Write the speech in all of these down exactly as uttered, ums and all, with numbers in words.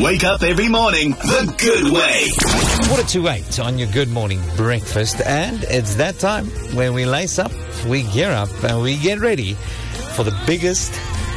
Wake up every morning the good way. Quarter to eight on your good morning breakfast, and it's that time when we lace up, we gear up, and we get ready for the biggest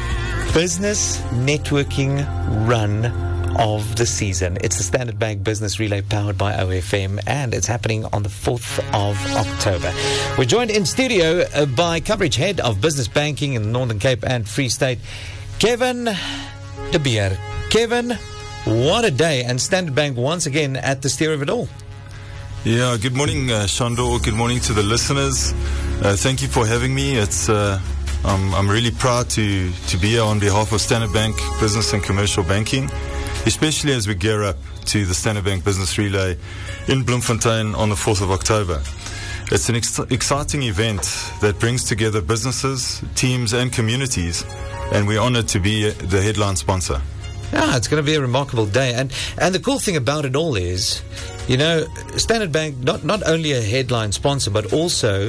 business networking run of the season. It's the Standard Bank Business Relay powered by O F M, and it's happening on the fourth of October. We're joined in studio uh, by coverage head of business banking in the Northern Cape and Free State, Kevin de Beer. Kevin, what a day, and Standard Bank once again at the steer of it all. Yeah, good morning, uh, Shandor. Good morning to the listeners. Uh, thank you for having me. It's uh, I'm, I'm really proud to, to be here on behalf of Standard Bank Business and Commercial Banking, especially as we gear up to the Standard Bank Business Relay in Bloemfontein on the fourth of October. It's an ex- exciting event that brings together businesses, teams and communities, and we're honored to be the headline sponsor. Yeah, it's going to be a remarkable day. And and the cool thing about it all is, you know, Standard Bank, not, not only a headline sponsor, but also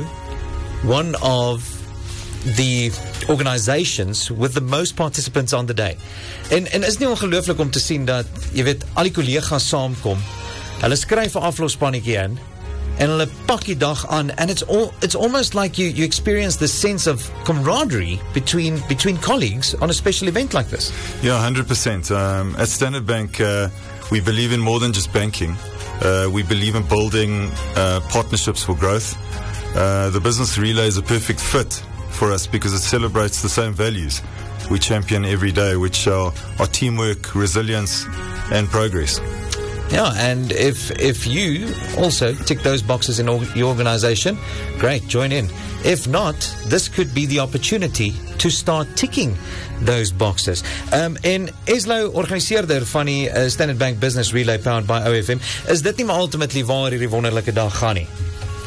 one of the organizations with the most participants on the day. En, en is nie ongelooflik om te sien dat, jy weet, al die collega's saamkom, hulle skryf 'n aflospannetjie in, en hulle pak die dag aan, and it's all, it's almost like you, you experience this sense of camaraderie between between colleagues on a special event like this. Yeah, one hundred percent. Um, at Standard Bank, uh, we believe in more than just banking. Uh, we believe in building uh, partnerships for growth. Uh, the Business Relay is a perfect fit for us because it celebrates the same values we champion every day, which are, are teamwork, resilience, and progress. Yeah, and if if you also tick those boxes in your organization, great, join in. If not, this could be the opportunity to start ticking those boxes. Um, en Eslo, organiseerder van die uh, Standard Bank Business Relay powered by O F M, is dit nie maar ultimately waar hierdie wonderlike dag gaan nie?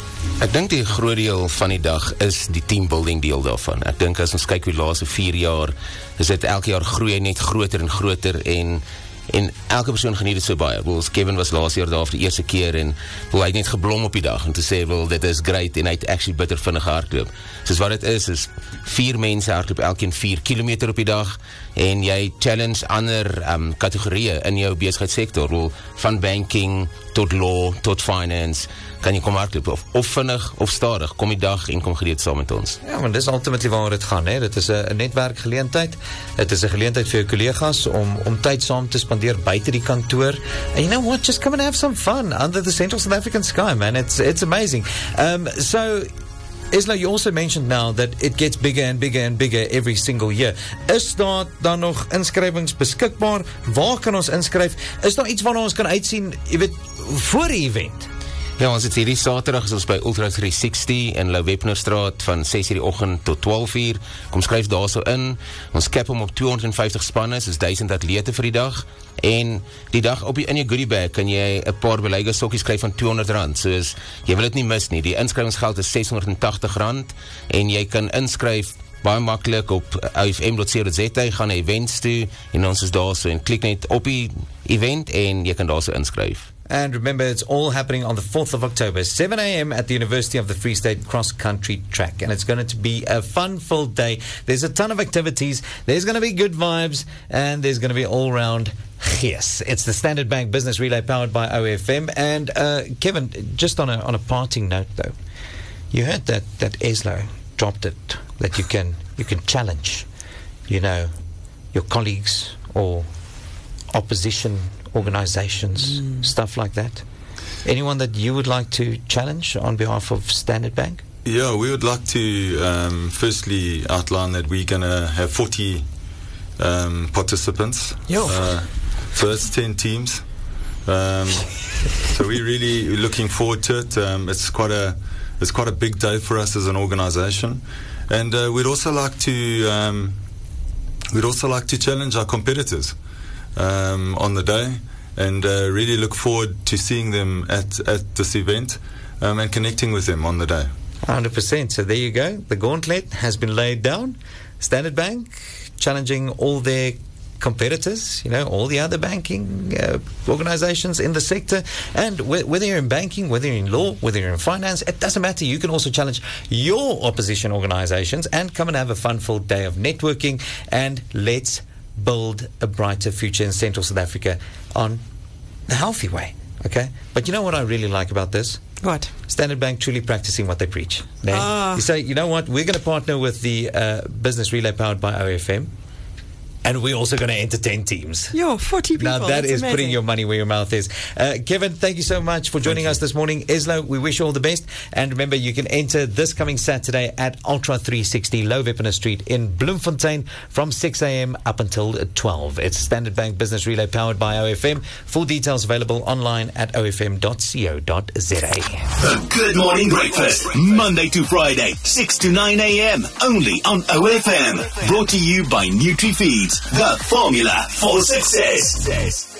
Ek dink die groot deel van die dag is die teambuilding deel daarvan. Ek dink as ons kyk hoe die laaste vier jaar, is dit elke jaar groei net groter en groter, en en elke persoon geniet het so baie. Wel, Kevin was laas jaar daar vir die eerste keer, en wel, hy het net geblom op die dag, en te sê, wel, dit is great, en hy het actually bitter vinnig hardloop. Soos wat het is, is vier mense hardloop elkeen vier kilometer op die dag, en jy challenge ander um, kategorieë in jou besigheidssektor, wel, van banking tot law, tot finance, kan jy kom hardloop, of, of vinnig, of stadig, kom die dag en kom gereed saam met ons. Ja, want dis ultimately waar het gaan, hè? Dit is een netwerkgeleentheid, het is een geleentheid vir jou collega's, om, om tyd saam te spandeer buiten die kantoor, and you know what, just come and have some fun, under the Central South African sky, man, it's, it's amazing. Um, so, Eslo, you also mentioned now that it gets bigger and bigger and bigger every single year. Is daar dan nog inskrywings beskikbaar? Waar kan ons inskryf? Is daar iets waarna ons kan uitsien, jy weet, voor die event? Ja, ons het hierdie Saterdag is ons by Ultra drie sixty in Lou Webnerstraat van six uur die oggend tot twaalf uur. Kom skryf daar so in. Ons cap hom op two hundred fifty spanne, is one thousand atlete vir die dag. En die dag op die, in jou goodie bag kan jy 'n paar beleidige sokkies kry van two hundred rand. Soos, jy wil dit nie mis nie. Die inskrywingsgeld is six hundred eighty rand, en jy kan inskryf baie maklik op o f m dot co dot z a, gaan na events toe, en ons is daar so, en klik net op die event, en jy kan daar so inskryf. And remember, it's all happening on the fourth of October, seven a.m. at the University of the Free State Cross Country Track. And it's going to be a fun-filled day. There's a ton of activities. There's going to be good vibes. And there's going to be all-round gees. It's the Standard Bank Business Relay powered by O F M. And uh, Kevin, just on a, on a parting note, though, you heard that, that Eslo dropped it, that you can, you can challenge, you know, your colleagues or opposition organizations, mm. stuff like that. Anyone that you would like to challenge on behalf of Standard Bank? Yeah, we would like to um, firstly outline that we're going to have forty um, participants. Uh, so that's ten teams. Um, so we're really looking forward to it. Um, it's quite a it's quite a big day for us as an organization, and uh, we'd also like to um, we'd also like to challenge our competitors Um, on the day, and uh, really look forward to seeing them at, at this event um, and connecting with them on the day. one hundred percent. So there you go. The gauntlet has been laid down. Standard Bank challenging all their competitors, you know, all the other banking uh, organizations in the sector. And wh- whether you're in banking, whether you're in law, whether you're in finance, it doesn't matter. You can also challenge your opposition organizations and come and have a fun-filled day of networking. And let's build a brighter future in Central South Africa on the healthy way. Okay? But you know what I really like about this? What? Standard Bank truly practicing what they preach. They, Ah. You say, you know what? We're going to partner with the uh, business relay powered by O F M. And we're also going to entertain teams. Yo, forty people. Now, that That's is amazing. putting your money where your mouth is. Uh, Kevin, thank you so much for joining us this morning. Islo, we wish you all the best. And remember, you can enter this coming Saturday at Ultra three sixty Low Veppner Street in Bloemfontein from six a.m. up until twelve. It's Standard Bank Business Relay powered by O F M. Full details available online at o f m dot co dot z a. The Good Morning Breakfast, Monday to Friday, six to nine a.m. only on O F M. Brought to you by NutriFeeds, the formula for success.